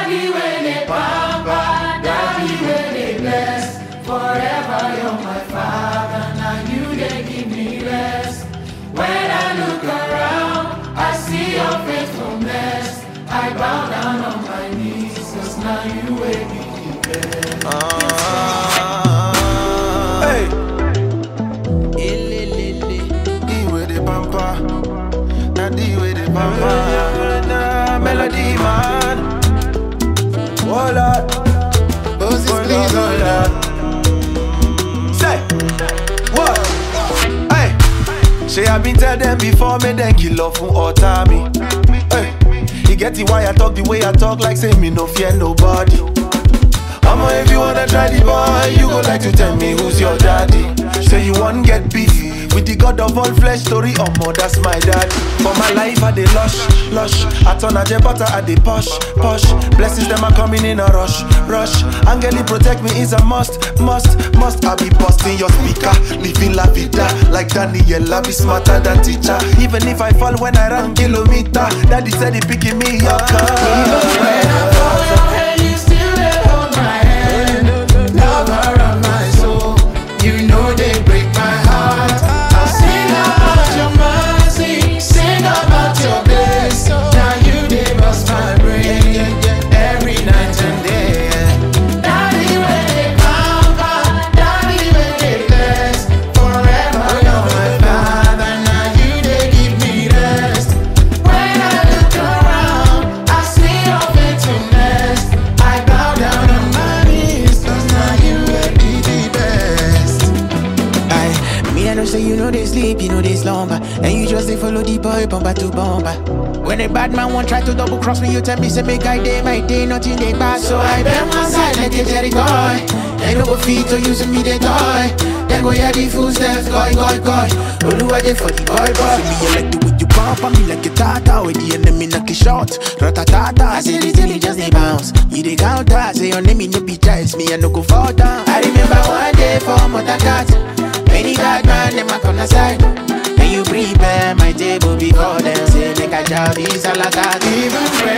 Daddy when they pamper, daddy when they bless. Forever you're my father, now you they give me rest. When I look around, I see your faithfulness. I bow down on my knees, cause now you will be the Hey, D with the pamper, now D with the pamper, melody man. Oh Lord, Moses please, oh Lord. Say, what? Hey, say I been tell them before, me then kill off from autonomy. Hey, you get it why I talk the way I talk, like say me no fear nobody. Mama, if you wanna try the boy, you go like to tell me who's your daddy. Say you want get beef with the God of all flesh story, that's my daddy. For my life I dey lush, lush. I turn a butter, I dey posh, posh. Blessings them are coming in a rush, rush. Angeli protect me is a must, must, must. I be busting your speaker, living la vida. Like Daniela, be smarter than teacher. Even if I fall when I run kilometer, daddy said he picking me up. Even when I fall your hand, you still hold my hand. Lover of my soul, you know they break my heart. I'll sing about your mercy, sing about your grace. Now you they bust my brain every night and day. Daddy when they pamper, daddy when they bless. Forever you're my father, now you they give me rest. When I look around, I see your faithfulness. I bow down on my knees, cause now you will be the best. Me, I know say you know they sleep, you know they slumber. And you just they follow the boy bumper to bumper. When a bad man won't try to double cross me, you tell me say make I day my day, nothing they pass. So I bend my side like a Jerry toy. They no go feet to use me they toy. Then go hear the footsteps, goy. Oluwa dey for the boy. Me you like the way you pump on me like a tata. With the enemy knock it short, ratatata. I say the daily just they bounce. You they counter, say your name no be choice. Me I no go fall down. I remember one day for Mother Cat. Many bad man, them a come aside. And you prepare my table before them. Say, make a job, is a lot. Even when